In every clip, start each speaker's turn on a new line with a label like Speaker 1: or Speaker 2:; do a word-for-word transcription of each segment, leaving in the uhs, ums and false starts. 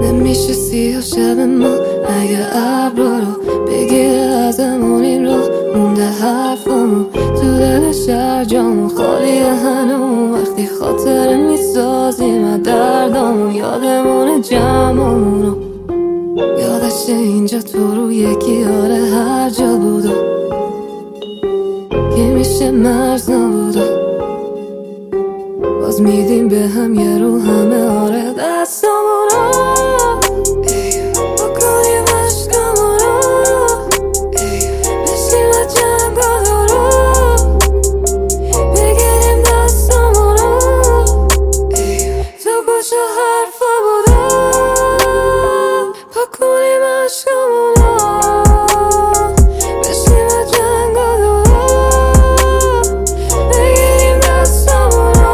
Speaker 1: نمیشه سیاه شب ما اگه ابرا رو بگیره ازمون این رو مونده حرفمون تو دل شهر جامون خالیه هنوز وقتی خاطره میسازیم از دردامون یادمونه جمعمونو یادشه اینجا تو رو یکی آره هر جا بودو که میشه مرز نبودو باز میدیم به هم یه رو همه آره دستامونو بکنیم عشقمونو بشیم از جنگا دورو بگیریم دستامونو تو گوش حرفا بودو بکنیم عشقمونو بشیم از جنگا دورو بگیریم دستامونو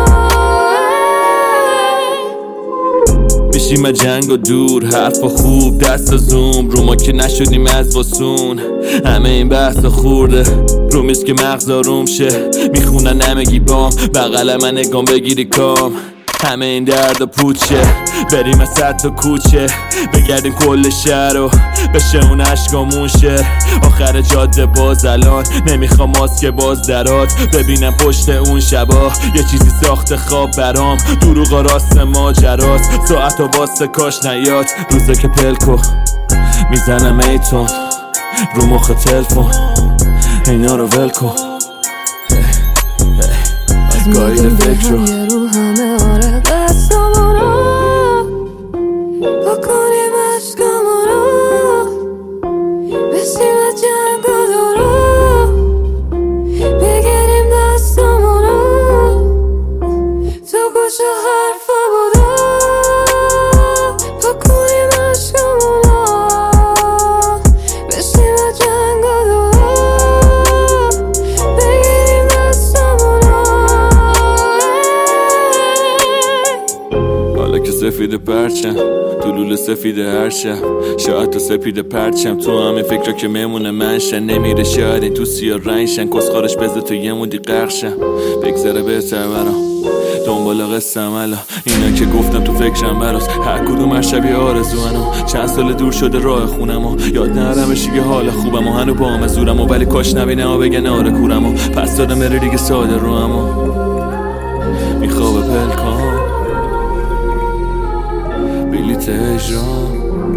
Speaker 2: بشیم از جنگ و دور حرف خوب دست زوم رو ما که نشدیم از واسون همه این بحث خورده رو میز که مغز آروم شه میخونن همگی بام بغل من نگام بگیری کام همه این درد و پوچه بریم از صد تا کوچه بگردیم کل شهر و بشه اون عشقامون شه آخر جاده باز الان نمیخوام ماسک باز درات ببینم پشت اون شبا یه چیزی ساخت خواب برام دروغا راست ماجراست ساعت و واسه کاش نیاد روزه که پلکو میزنم ایتون رو مخ تلفن اینا رو ول کن گاهی فکر رو
Speaker 1: آره دستامونو بکنیم عشقمونو بشیم از جنگا دورو بگیریم دستامونو تو گوش حرفا بودو بکنیم عشقمونو بشیم از جنگا دورو بگیریم دستامونو
Speaker 2: حالا که سفید پرچم تو لوله سفید هر شب شاید تو سپید پرچم تو همه فکر که میمونه منشن نمیره شاید این تو سیاه رنگشن کسخارش بزه تو یه مودی قرشم بگذره بهتر برام دنبال قصم الان اینا که گفتم تو فکرم براست هر کدوم هر شبیه آرزو هنو چند سال دور شده راه خونمو یاد نرمش دیگه حال خوبم و هنو با همه زورمو ولی کاش نبینه ها بگن آره کورمو پس دادم بره دیگه ساده رو همو میخوابه پلکان بلیت اجرام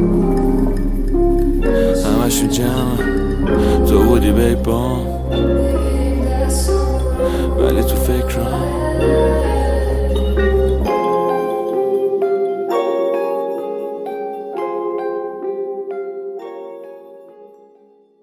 Speaker 2: همشون جمع تو بودی بیبام ولی تو فکرم